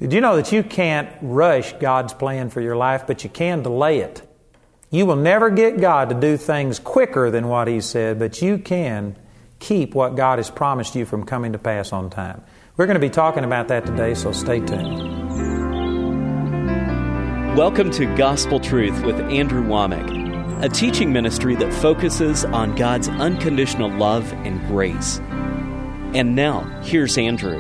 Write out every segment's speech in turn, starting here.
Did you know that you can't rush God's plan for your life, but you can delay it? You will never get God to do things quicker than what He said, but you can keep what God has promised you from coming to pass on time. We're going to be talking about that today, so stay tuned. Welcome to Gospel Truth with Andrew Womack, a teaching ministry that focuses on God's unconditional love and grace. And now, here's Andrew.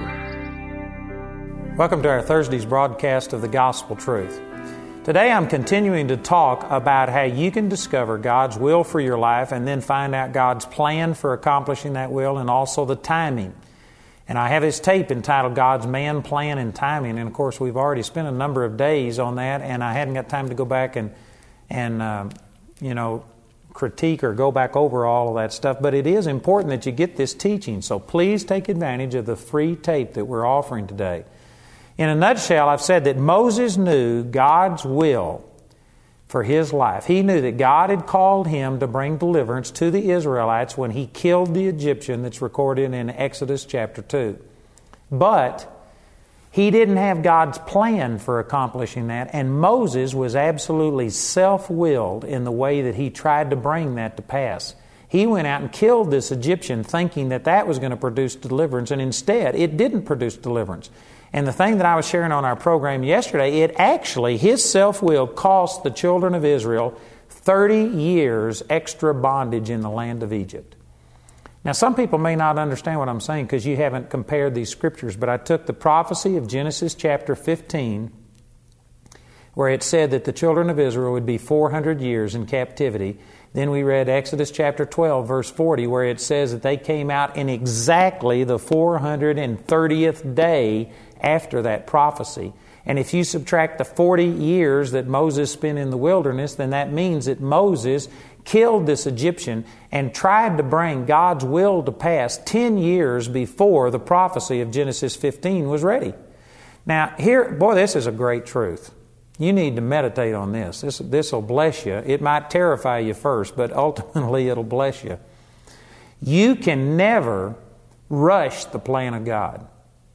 Welcome to our Thursday's broadcast of the Gospel Truth. Today I'm continuing to talk about how you can discover God's will for your life and then find out God's plan for accomplishing that will and also the timing. And I have this tape entitled God's Man, Plan, and Timing. And of course we've already spent a number of days on that, and I hadn't got time to go back and critique or go back over all of that stuff. But it is important that you get this teaching. So please take advantage of the free tape that we're offering today. In a nutshell, I've said that Moses knew God's will for his life. He knew that God had called him to bring deliverance to the Israelites when he killed the Egyptian that's recorded in Exodus chapter 2. But he didn't have God's plan for accomplishing that, and Moses was absolutely self-willed in the way that he tried to bring that to pass. He went out and killed this Egyptian thinking that that was going to produce deliverance, and instead it didn't produce deliverance. And the thing that I was sharing on our program yesterday, his self-will cost the children of Israel 30 years extra bondage in the land of Egypt. Now, some people may not understand what I'm saying because you haven't compared these scriptures, but I took the prophecy of Genesis chapter 15, where it said that the children of Israel would be 400 years in captivity. Then we read Exodus chapter 12, verse 40, where it says that they came out in exactly the 430th day after that prophecy. And if you subtract the 40 years that Moses spent in the wilderness, then that means that Moses killed this Egyptian and tried to bring God's will to pass 10 years before the prophecy of Genesis 15 was ready. Now, this is a great truth. You need to meditate on this. This will bless you. It might terrify you first, but ultimately it'll bless you. You can never rush the plan of God,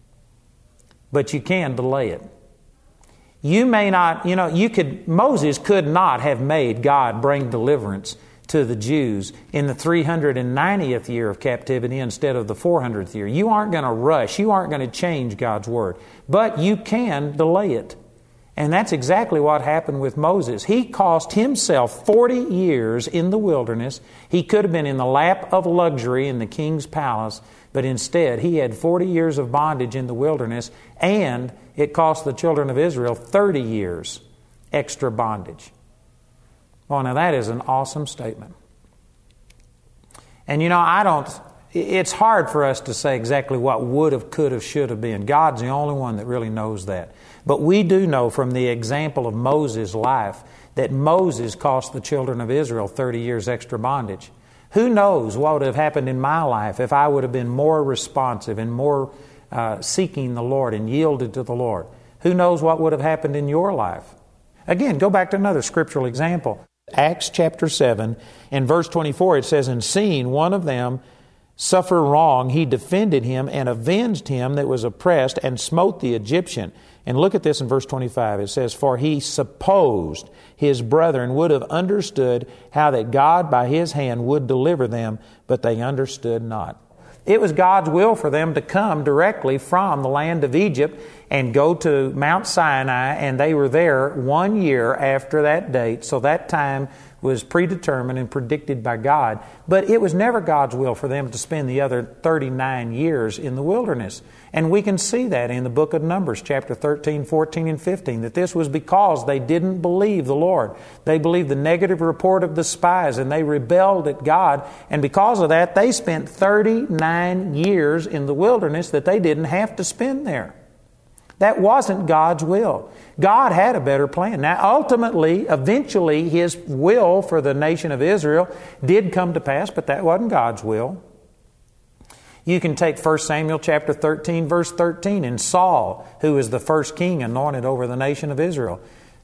but you can delay it. You may not, Moses could not have made God bring deliverance to the Jews in the 390th year of captivity instead of the 400th year. You aren't going to rush. You aren't going to change God's Word. But you can delay it. And that's exactly what happened with Moses. He cost himself 40 years in the wilderness. He could have been in the lap of luxury in the king's palace, but instead he had 40 years of bondage in the wilderness, and it cost the children of Israel 30 years extra bondage. Well, now that is an awesome statement. And it's hard for us to say exactly what would have, could have, should have been. God's the only one that really knows that. But we do know from the example of Moses' life that Moses cost the children of Israel 30 years extra bondage. Who knows what would have happened in my life if I would have been more responsive and more seeking the Lord and yielded to the Lord. Who knows what would have happened in your life? Again, go back to another scriptural example. Acts chapter 7 and verse 24, it says, "And seeing one of them suffer wrong, he defended him and avenged him that was oppressed and smote the Egyptian." And look at this in verse 25. It says, "For he supposed his brethren would have understood how that God by his hand would deliver them, but they understood not." It was God's will for them to come directly from the land of Egypt and go to Mount Sinai, and they were there 1 year after that date, so that time was predetermined and predicted by God. But it was never God's will for them to spend the other 39 years in the wilderness. And we can see that in the book of Numbers, chapter 13, 14, and 15, that this was because they didn't believe the Lord. They believed the negative report of the spies, and they rebelled at God. And because of that, they spent 39 years in the wilderness that they didn't have to spend there. That wasn't God's will. God had a better plan. Now, ultimately, eventually, His will for the nation of Israel did come to pass, but that wasn't God's will. You can take 1 Samuel chapter 13, verse 13, and Saul, who was the first king anointed over the nation of Israel.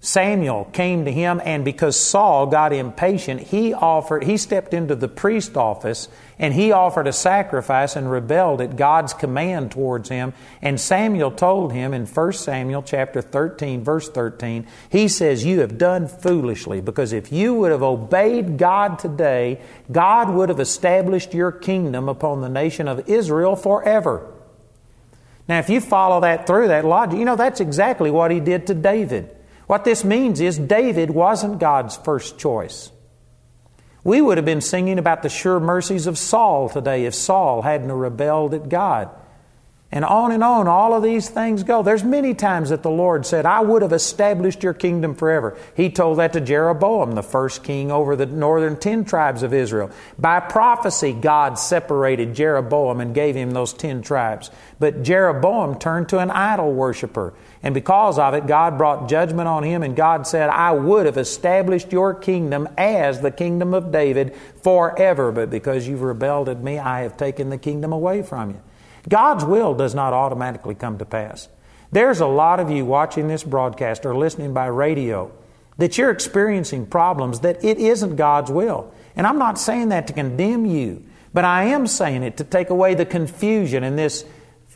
Samuel came to him, and because Saul got impatient, he stepped into the priest office and he offered a sacrifice and rebelled at God's command towards him. And Samuel told him in 1 Samuel chapter 13, verse 13, he says, "You have done foolishly, because if you would have obeyed God today, God would have established your kingdom upon the nation of Israel forever." Now, if you follow that through, that logic, that's exactly what he did to David. What this means is David wasn't God's first choice. We would have been singing about the sure mercies of Saul today if Saul hadn't rebelled at God. And on, all of these things go. There's many times that the Lord said, "I would have established your kingdom forever." He told that to Jeroboam, the first king over the northern 10 tribes of Israel. By prophecy, God separated Jeroboam and gave him those 10 tribes. But Jeroboam turned to an idol worshiper. And because of it, God brought judgment on him, and God said, "I would have established your kingdom as the kingdom of David forever. But because you've rebelled at me, I have taken the kingdom away from you." God's will does not automatically come to pass. There's a lot of you watching this broadcast or listening by radio that you're experiencing problems that it isn't God's will. And I'm not saying that to condemn you, but I am saying it to take away the confusion and this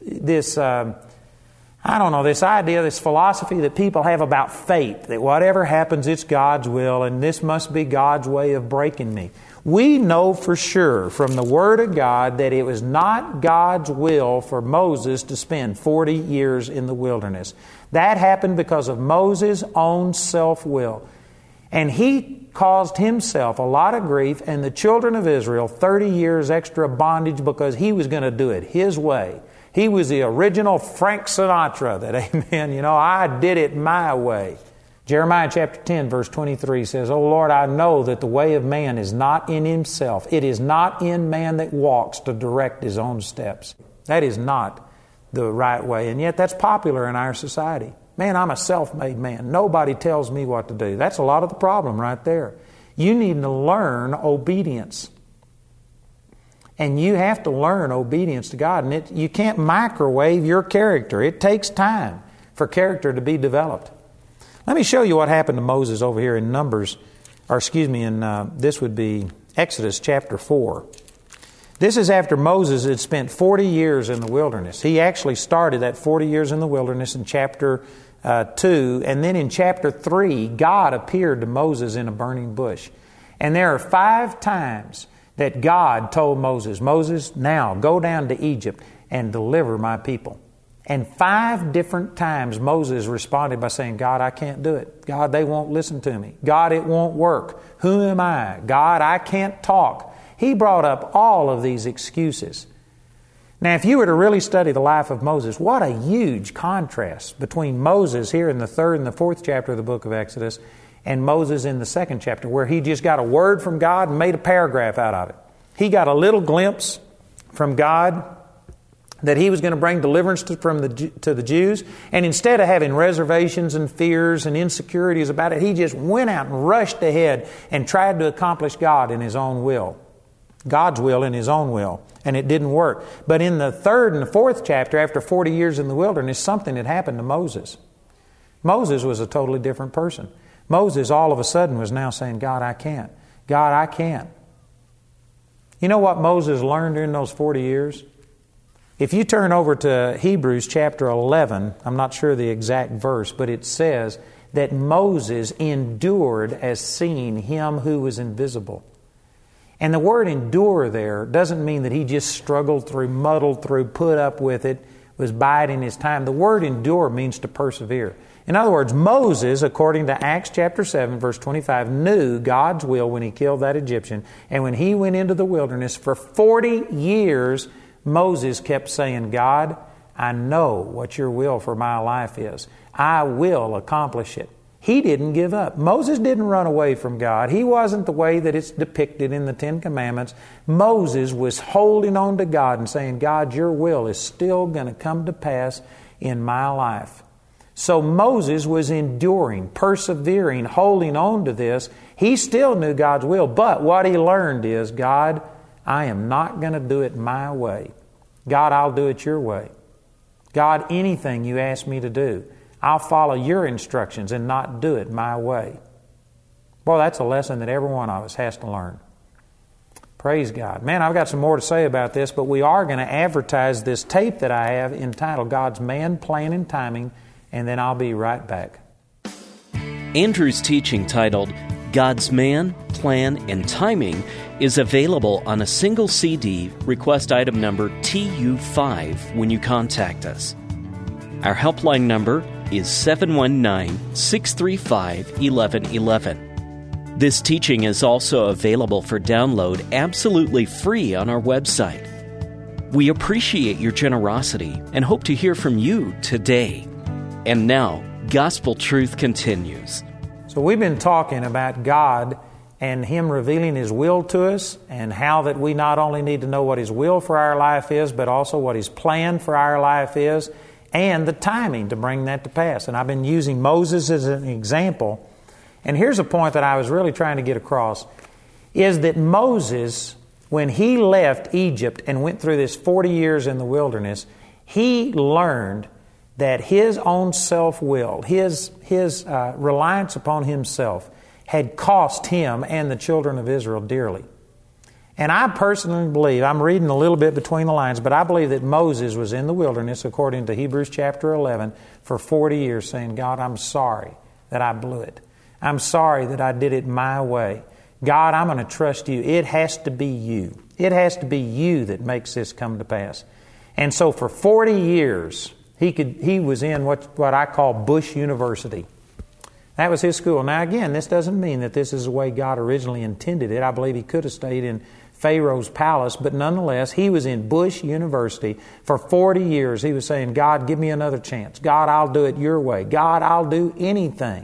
idea, this philosophy that people have about fate, that whatever happens, it's God's will, and this must be God's way of breaking me. We know for sure from the Word of God that it was not God's will for Moses to spend 40 years in the wilderness. That happened because of Moses' own self-will. And he caused himself a lot of grief and the children of Israel 30 years extra bondage because he was going to do it his way. He was the original Frank Sinatra, amen, I did it my way. Jeremiah chapter 10, verse 23 says, "O Lord, I know that the way of man is not in himself. It is not in man that walks to direct his own steps." That is not the right way, and yet that's popular in our society. Man, I'm a self-made man. Nobody tells me what to do. That's a lot of the problem right there. You need to learn obedience. And you have to learn obedience to God. And you can't microwave your character. It takes time for character to be developed. Let me show you what happened to Moses over here in this would be Exodus chapter 4. This is after Moses had spent 40 years in the wilderness. He actually started that 40 years in the wilderness in chapter 2. And then in chapter 3, God appeared to Moses in a burning bush. And there are 5 times that God told Moses, "Moses, now go down to Egypt and deliver my people." And 5 different times Moses responded by saying, "God, I can't do it. God, they won't listen to me. God, it won't work. Who am I? God, I can't talk." He brought up all of these excuses. Now, if you were to really study the life of Moses, what a huge contrast between Moses here in the 3rd and the 4th chapter of the book of Exodus and Moses in the 2nd chapter, where he just got a word from God and made a paragraph out of it. He got a little glimpse from God that he was going to bring deliverance to the Jews. And instead of having reservations and fears and insecurities about it, he just went out and rushed ahead and tried to accomplish God in his own will. God's will in his own will. And it didn't work. But in the 3rd and the 4th chapter, after 40 years in the wilderness, something had happened to Moses. Moses was a totally different person. Moses all of a sudden was now saying, "God, I can't. God, I can't." You know what Moses learned during those 40 years? If you turn over to Hebrews chapter 11, I'm not sure the exact verse, but it says that Moses endured as seeing Him who was invisible. And the word endure there doesn't mean that he just struggled through, muddled through, put up with it, was biding his time. The word endure means to persevere. In other words, Moses, according to Acts chapter 7, verse 25, knew God's will when he killed that Egyptian. And when he went into the wilderness for 40 years, Moses kept saying, "God, I know what your will for my life is. I will accomplish it." He didn't give up. Moses didn't run away from God. He wasn't the way that it's depicted in the 10 Commandments. Moses was holding on to God and saying, "God, your will is still going to come to pass in my life." So Moses was enduring, persevering, holding on to this. He still knew God's will, but what he learned is, "God, I am not going to do it my way. God, I'll do it your way. God, anything you ask me to do, I'll follow your instructions and not do it my way. Boy, that's a lesson that every one of us has to learn. Praise God. Man, I've got some more to say about this, but we are going to advertise this tape that I have entitled God's Man, Plan, and Timing, and then I'll be right back. Andrew's teaching titled God's Man, Plan, and Timing is available on a single CD, request item number TU5, when you contact us. Our helpline number is 719-635-1111. This teaching is also available for download absolutely free on our website. We appreciate your generosity and hope to hear from you today. And now, Gospel Truth continues. So we've been talking about God and Him revealing His will to us, and how that we not only need to know what His will for our life is, but also what His plan for our life is, and the timing to bring that to pass. And I've been using Moses as an example. And here's a point that I was really trying to get across, is that Moses, when he left Egypt and went through this 40 years in the wilderness, he learned that his own self-will, his reliance upon himself, had cost him and the children of Israel dearly. And I personally believe, I'm reading a little bit between the lines, but I believe that Moses was in the wilderness, according to Hebrews chapter 11, for 40 years saying, God, I'm sorry that I blew it. I'm sorry that I did it my way. God, I'm going to trust you. It has to be you. It has to be you that makes this come to pass. And so for 40 years, he was in what I call Bush University. That was his school. Now again, this doesn't mean that this is the way God originally intended it. I believe he could have stayed in Pharaoh's palace, but nonetheless, he was in Bush University for 40 years. He was saying, God, give me another chance. God, I'll do it your way. God, I'll do anything.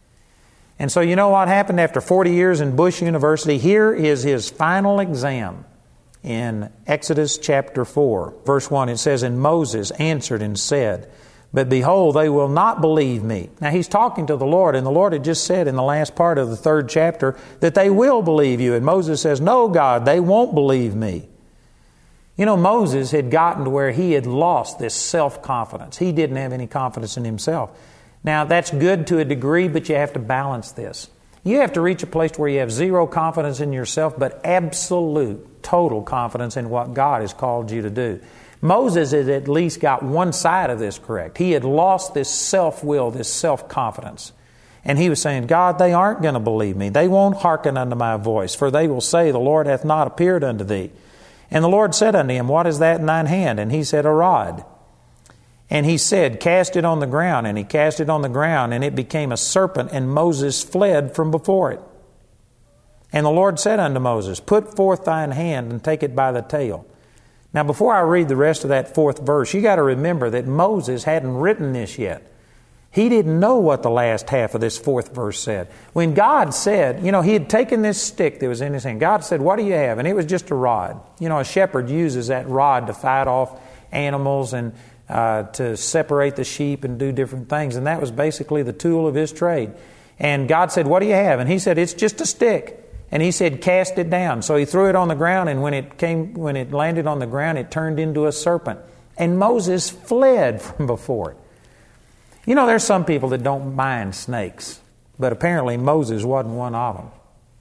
And so you know what happened after 40 years in Bush University? Here is his final exam in Exodus chapter 4. Verse 1, it says, And Moses answered and said, But behold, they will not believe me. Now he's talking to the Lord, and the Lord had just said in the last part of the 3rd chapter that they will believe you. And Moses says, No, God, they won't believe me. You know, Moses had gotten to where he had lost this self-confidence. He didn't have any confidence in himself. Now, that's good to a degree, but you have to balance this. You have to reach a place where you have zero confidence in yourself, but absolute, total confidence in what God has called you to do. Moses had at least got one side of this correct. He had lost this self-will, this self-confidence. And he was saying, God, they aren't going to believe me. They won't hearken unto my voice, for they will say, The Lord hath not appeared unto thee. And the Lord said unto him, What is that in thine hand? And he said, A rod. And he said, Cast it on the ground. And he cast it on the ground, and it became a serpent, and Moses fled from before it. And the Lord said unto Moses, Put forth thine hand, and take it by the tail. Now, before I read the rest of that 4th verse, you got to remember that Moses hadn't written this yet. He didn't know what the last half of this 4th verse said. When God said, he had taken this stick that was in his hand. God said, What do you have? And it was just a rod. A shepherd uses that rod to fight off animals and to separate the sheep and do different things. And that was basically the tool of his trade. And God said, What do you have? And he said, It's just a stick. And he said, Cast it down. So he threw it on the ground, and when it landed on the ground, it turned into a serpent. And Moses fled from before it. There's some people that don't mind snakes, but apparently Moses wasn't one of them.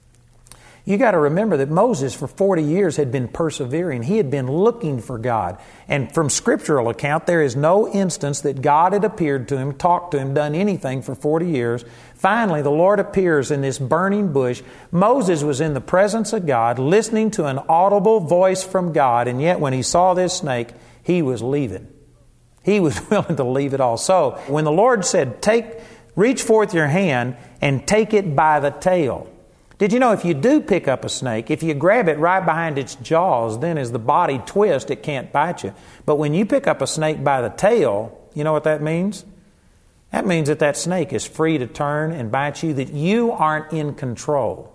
You got to remember that Moses for 40 years had been persevering. He had been looking for God. And from scriptural account, there is no instance that God had appeared to him, talked to him, done anything for 40 years. Finally, the Lord appears in this burning bush. Moses was in the presence of God, listening to an audible voice from God, and yet when he saw this snake, he was leaving. He was willing to leave it all. So, when the Lord said, reach forth your hand and take it by the tail. Did you know if you do pick up a snake, if you grab it right behind its jaws, then as the body twists, it can't bite you. But when you pick up a snake by the tail, you know what that means? That means that snake is free to turn and bite you, that you aren't in control.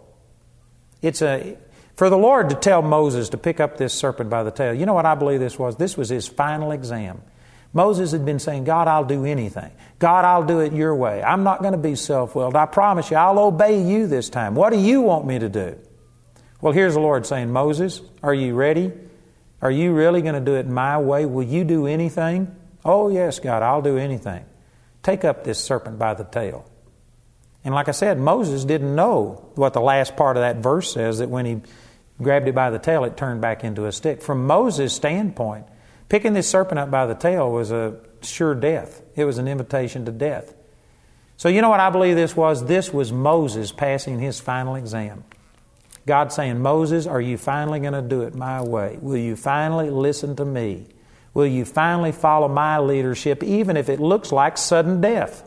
For the Lord to tell Moses to pick up this serpent by the tail, you know what I believe this was? This was his final exam. Moses had been saying, God, I'll do anything. God, I'll do it your way. I'm not going to be self-willed. I promise you, I'll obey you this time. What do you want me to do? Well, here's the Lord saying, Moses, are you ready? Are you really going to do it my way? Will you do anything? Oh, yes, God, I'll do anything. take up this serpent by the tail. And like I said, Moses didn't know what the last part of that verse says, that when he grabbed it by the tail, it turned back into a stick. From Moses' standpoint, picking this serpent up by the tail was a sure death. It was an invitation to death. So you know what I believe this was? This was Moses passing his final exam. God saying, Moses, are you finally going to do it my way? Will you finally listen to me? Will you finally follow my leadership, even if it looks like sudden death?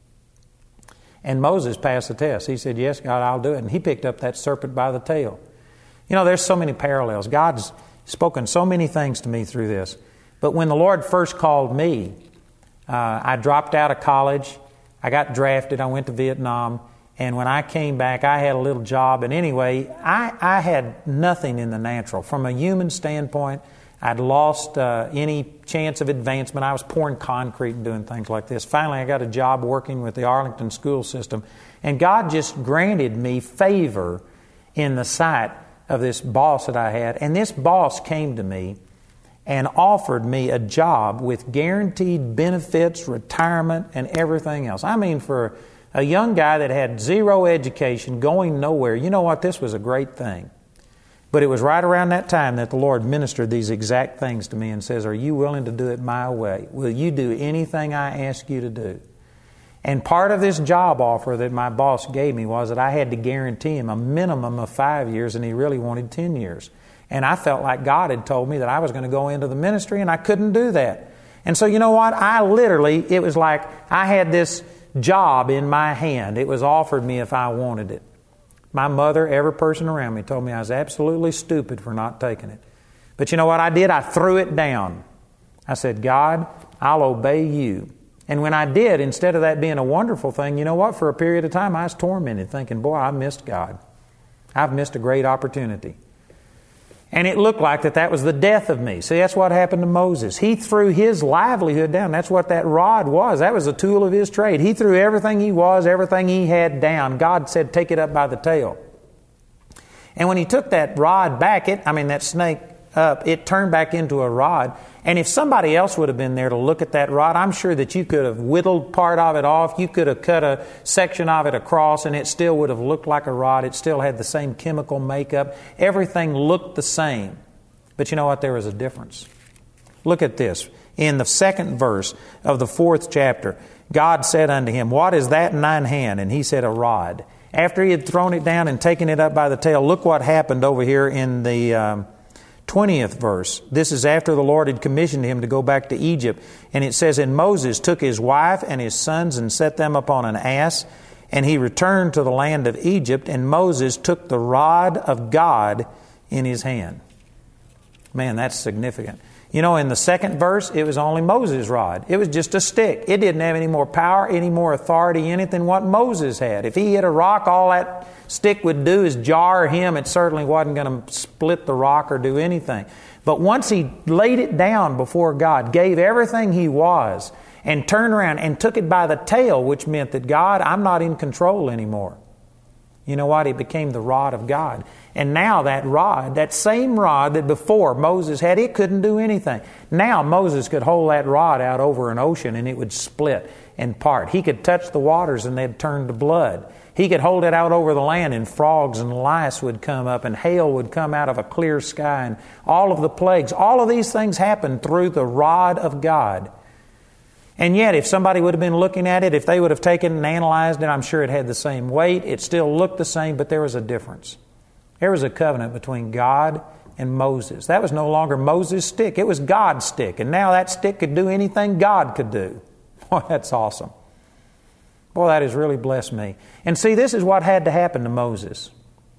And Moses passed the test. He said, yes, God, I'll do it. And he picked up that serpent by the tail. You know, there's so many parallels. God's spoken so many things to me through this. But when the Lord first called me, I dropped out of college. I got drafted. I went to Vietnam. And when I came back, I had a little job. And anyway, I had nothing in the natural. From a human standpoint, I'd lost any chance of advancement. I was pouring concrete and doing things like this. Finally, I got a job working with the Arlington school system. And God just granted me favor in the sight of this boss that I had. And this boss came to me and offered me a job with guaranteed benefits, retirement, and everything else. I mean, for a young guy that had zero education, going nowhere, you know what? This was a great thing. But it was right around that time that the Lord ministered these exact things to me and says, are you willing to do it my way? Will you do anything I ask you to do? And part of this job offer that my boss gave me was that I had to guarantee him a minimum of 5 years, and he really wanted 10 years. And I felt like God had told me that I was going to go into the ministry, and I couldn't do that. And so you know what? It was like I had this job in my hand. It was offered me if I wanted it. My mother, every person around me told me I was absolutely stupid for not taking it. But you know what I did? I threw it down. I said, God, I'll obey you. And when I did, instead of that being a wonderful thing, you know what? For a period of time, I was tormented, thinking, boy, I missed God. I've missed a great opportunity. And it looked like that was the death of me. See, that's what happened to Moses. He threw his livelihood down. That's what that rod was. That was a tool of his trade. He threw everything he was, everything he had down. God said, take it up by the tail. And when he took that rod back, that snake up, it turned back into a rod. And if somebody else would have been there to look at that rod, I'm sure that you could have whittled part of it off. You could have cut a section of it across, and it still would have looked like a rod. It still had the same chemical makeup. Everything looked the same. But you know what? There was a difference. Look at this. In the 2nd verse of the 4th chapter, God said unto him, what is that in thine hand? And he said, a rod. After he had thrown it down and taken it up by the tail, look what happened over here in the 20th verse. This is after the Lord had commissioned him to go back to Egypt. And it says, and Moses took his wife and his sons and set them upon an ass, and he returned to the land of Egypt, and Moses took the rod of God in his hand. Man, that's significant. You know, in the 2nd verse, it was only Moses' rod. It was just a stick. It didn't have any more power, any more authority, anything what Moses had. If he hit a rock, all that stick would do is jar him. It certainly wasn't going to split the rock or do anything. But once he laid it down before God, gave everything he was, and turned around and took it by the tail, which meant that, God, I'm not in control anymore. You know what? It became the rod of God. And now that rod, that same rod that before Moses had, it couldn't do anything. Now Moses could hold that rod out over an ocean and it would split and part. He could touch the waters and they'd turn to blood. He could hold it out over the land and frogs and lice would come up and hail would come out of a clear sky and all of the plagues. All of these things happened through the rod of God. And yet, if somebody would have been looking at it, if they would have taken and analyzed it, I'm sure it had the same weight. It still looked the same, but there was a difference. There was a covenant between God and Moses. That was no longer Moses' stick. It was God's stick. And now that stick could do anything God could do. Boy, that's awesome. Boy, that has really blessed me. And see, this is what had to happen to Moses.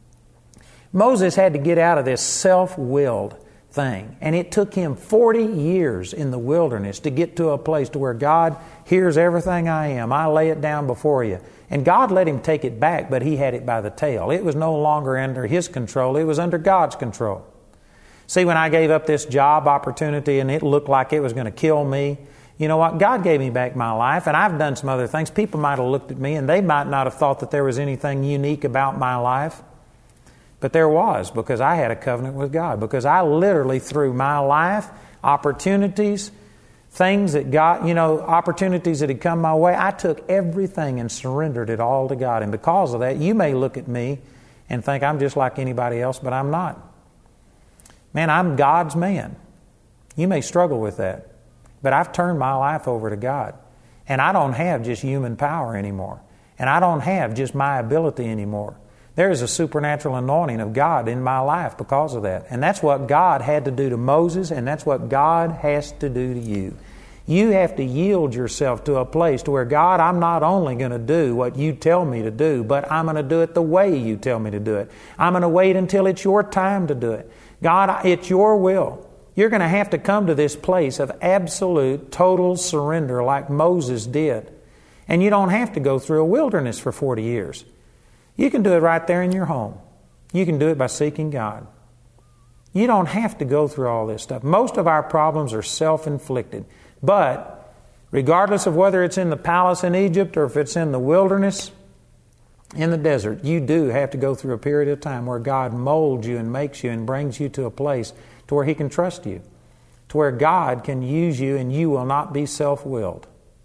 Moses had to get out of this self-willed thing. And it took him 40 years in the wilderness to get to a place to where, God, here's everything I am. I lay it down before you. And God let him take it back, but he had it by the tail. It was no longer under his control. It was under God's control. See, when I gave up this job opportunity and it looked like it was going to kill me, you know what? God gave me back my life, and I've done some other things. People might have looked at me and they might not have thought that there was anything unique about my life. But there was, because I had a covenant with God. Because I literally threw my life, opportunities, things that got, opportunities that had come my way. I took everything and surrendered it all to God. And because of that, you may look at me and think I'm just like anybody else, but I'm not. Man, I'm God's man. You may struggle with that, but I've turned my life over to God. And I don't have just human power anymore. And I don't have just my ability anymore. There is a supernatural anointing of God in my life because of that. And that's what God had to do to Moses, and that's what God has to do to you. You have to yield yourself to a place to where, God, I'm not only going to do what you tell me to do, but I'm going to do it the way you tell me to do it. I'm going to wait until it's your time to do it. God, it's your will. You're going to have to come to this place of absolute, total surrender like Moses did. And you don't have to go through a wilderness for 40 years. You can do it right there in your home. You can do it by seeking God. You don't have to go through all this stuff. Most of our problems are self-inflicted. But regardless of whether it's in the palace in Egypt or if it's in the wilderness, in the desert, you do have to go through a period of time where God molds you and makes you and brings you to a place to where He can trust you, to where God can use you and you will not be self-willed.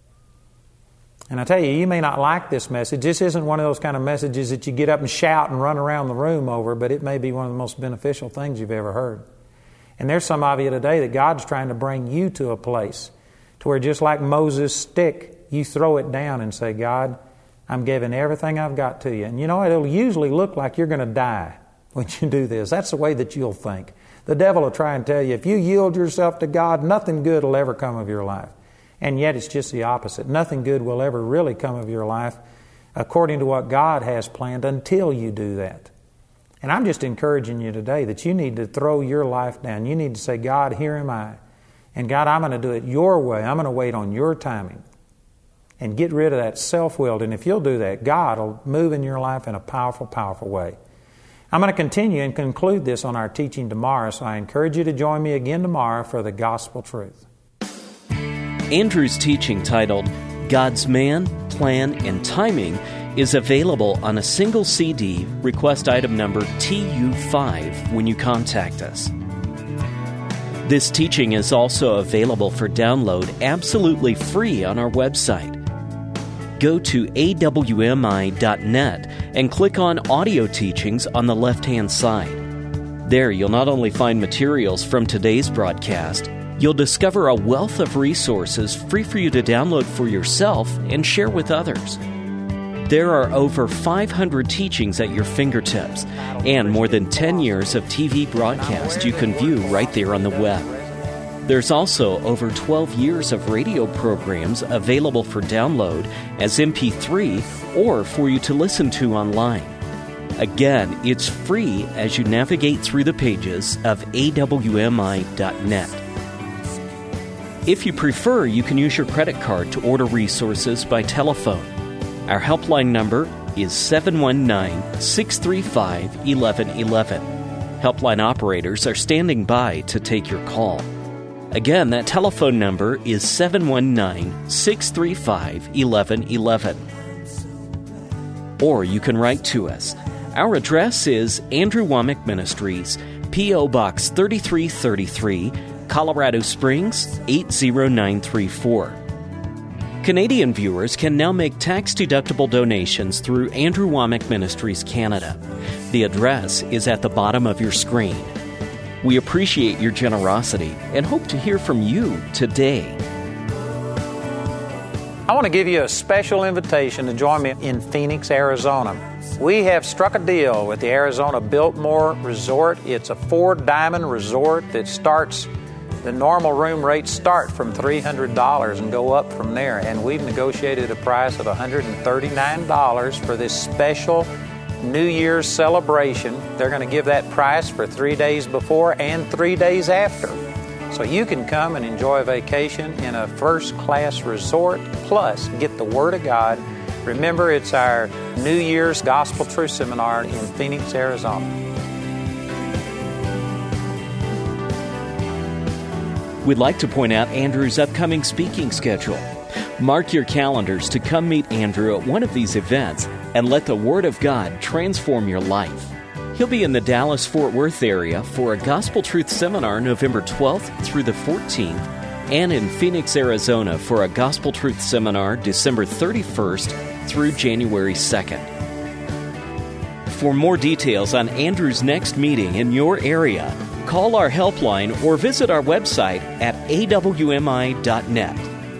And I tell you, you may not like this message. This isn't one of those kind of messages that you get up and shout and run around the room over, but it may be one of the most beneficial things you've ever heard. And there's some of you today that God's trying to bring you to a place to where, just like Moses' stick, you throw it down and say, God, I'm giving everything I've got to you. And you know, it'll usually look like you're going to die when you do this. That's the way that you'll think. The devil will try and tell you, if you yield yourself to God, nothing good will ever come of your life. And yet it's just the opposite. Nothing good will ever really come of your life according to what God has planned until you do that. And I'm just encouraging you today that you need to throw your life down. You need to say, God, here am I. And God, I'm going to do it your way. I'm going to wait on your timing. And get rid of that self-willed. And if you'll do that, God will move in your life in a powerful, powerful way. I'm going to continue and conclude this on our teaching tomorrow, so I encourage you to join me again tomorrow for the Gospel Truth. Andrew's teaching, titled God's Man, Plan, and Timing, is available on a single CD, request item number TU5, when you contact us. This teaching is also available for download absolutely free on our website. Go to awmi.net and click on Audio Teachings on the left-hand side. There you'll not only find materials from today's broadcast, you'll discover a wealth of resources free for you to download for yourself and share with others. There are over 500 teachings at your fingertips and more than 10 years of TV broadcasts you can view right there on the web. There's also over 12 years of radio programs available for download as MP3 or for you to listen to online. Again, it's free as you navigate through the pages of awmi.net. If you prefer, you can use your credit card to order resources by telephone. Our helpline number is 719-635-1111. Helpline operators are standing by to take your call. Again, that telephone number is 719-635-1111. Or you can write to us. Our address is Andrew Wommack Ministries, P.O. Box 3333, Colorado Springs, 80934. Canadian viewers can now make tax-deductible donations through Andrew Wommack Ministries Canada. The address is at the bottom of your screen. We appreciate your generosity and hope to hear from you today. I want to give you a special invitation to join me in Phoenix, Arizona. We have struck a deal with the Arizona Biltmore Resort. It's a 4-diamond resort that starts, the normal room rates start from $300 and go up from there. And we've negotiated a price of $139 for this special New Year's celebration. They're going to give that price for 3 days before and 3 days after. So you can come and enjoy a vacation in a first-class resort, plus get the Word of God. Remember, it's our New Year's Gospel Truth Seminar in Phoenix, Arizona. We'd like to point out Andrew's upcoming speaking schedule. Mark your calendars to come meet Andrew at one of these events and let the Word of God transform your life. He'll be in the Dallas-Fort Worth area for a Gospel Truth Seminar November 12th through the 14th and in Phoenix, Arizona for a Gospel Truth Seminar December 31st through January 2nd. For more details on Andrew's next meeting in your area, call our helpline or visit our website at awmi.net.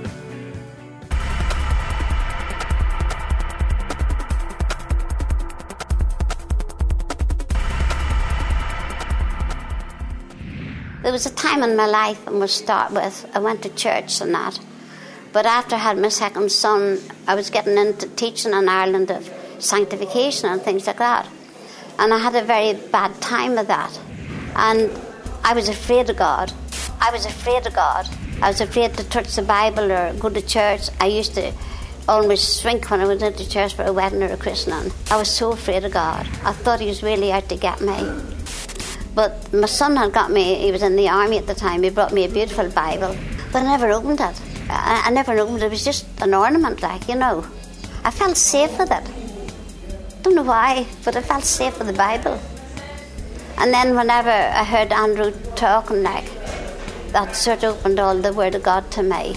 There was a time in my life, and we'll start with, I went to church and that. But after I had my second son, I was getting into teaching in Ireland of sanctification and things like that. And I had a very bad time with that. And I was afraid of God. I was afraid to touch the Bible or go to church. I used to always shrink when I went into church for a wedding or a christening. I was so afraid of God. I thought he was really out to get me. But my son had got me, he was in the army at the time, he brought me a beautiful Bible. But I never opened it. I never opened it. It was just an ornament, like, you know. I felt safe with it. Don't know why, but I felt safe with the Bible. And then whenever I heard Andrew talking, like, that sort of opened all the Word of God to me.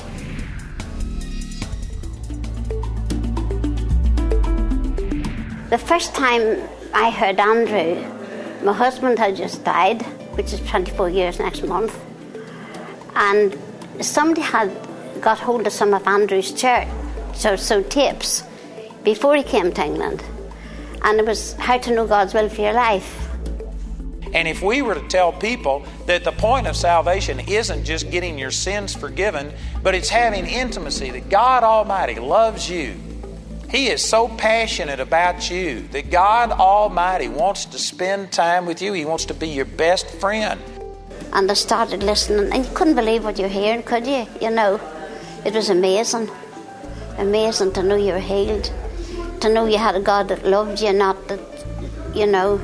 The first time I heard Andrew, my husband had just died, which is 24 years next month. And somebody had got hold of some of Andrew's church, so tapes, before he came to England. And it was How to Know God's Will for Your Life. And if we were to tell people that the point of salvation isn't just getting your sins forgiven, but it's having intimacy, that God Almighty loves you. He is so passionate about you that God Almighty wants to spend time with you. He wants to be your best friend. And I started listening, and you couldn't believe what you're hearing, could you? You know, it was amazing. Amazing to know you were healed. To know you had a God that loved you, not that, you know,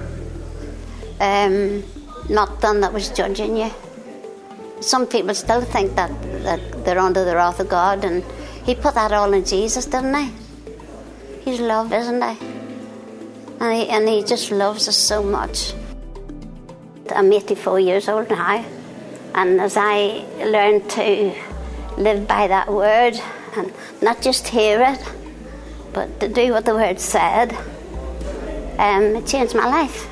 not one that was judging you. Some people still think that they're under the wrath of God, and he put that all in Jesus, didn't he? He's love, isn't he? And he just loves us so much. I'm 84 years old now, and as I learned to live by that word, and not just hear it, but to do what the word said, it changed my life.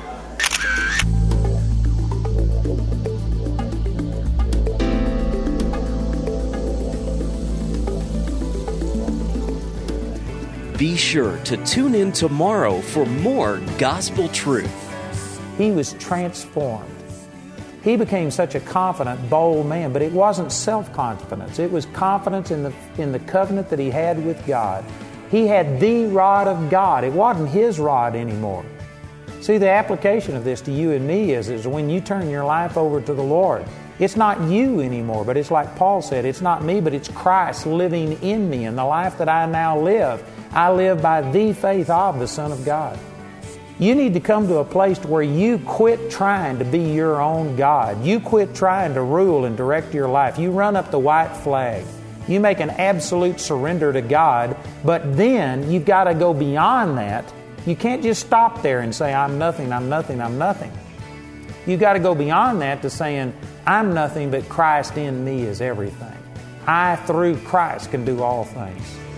Be sure to tune in tomorrow for more Gospel Truth. He was transformed. He became such a confident, bold man, but it wasn't self-confidence. It was confidence in the covenant that he had with God. He had the rod of God. It wasn't his rod anymore. See, the application of this to you and me is when you turn your life over to the Lord, it's not you anymore, but it's like Paul said, it's not me, but it's Christ living in me. And the life that I now live, I live by the faith of the Son of God. You need to come to a place where you quit trying to be your own God. You quit trying to rule and direct your life. You run up the white flag. You make an absolute surrender to God, but then you've got to go beyond that. You can't just stop there and say, I'm nothing, I'm nothing, I'm nothing. You've got to go beyond that to saying, I'm nothing, but Christ in me is everything. I, through Christ, can do all things.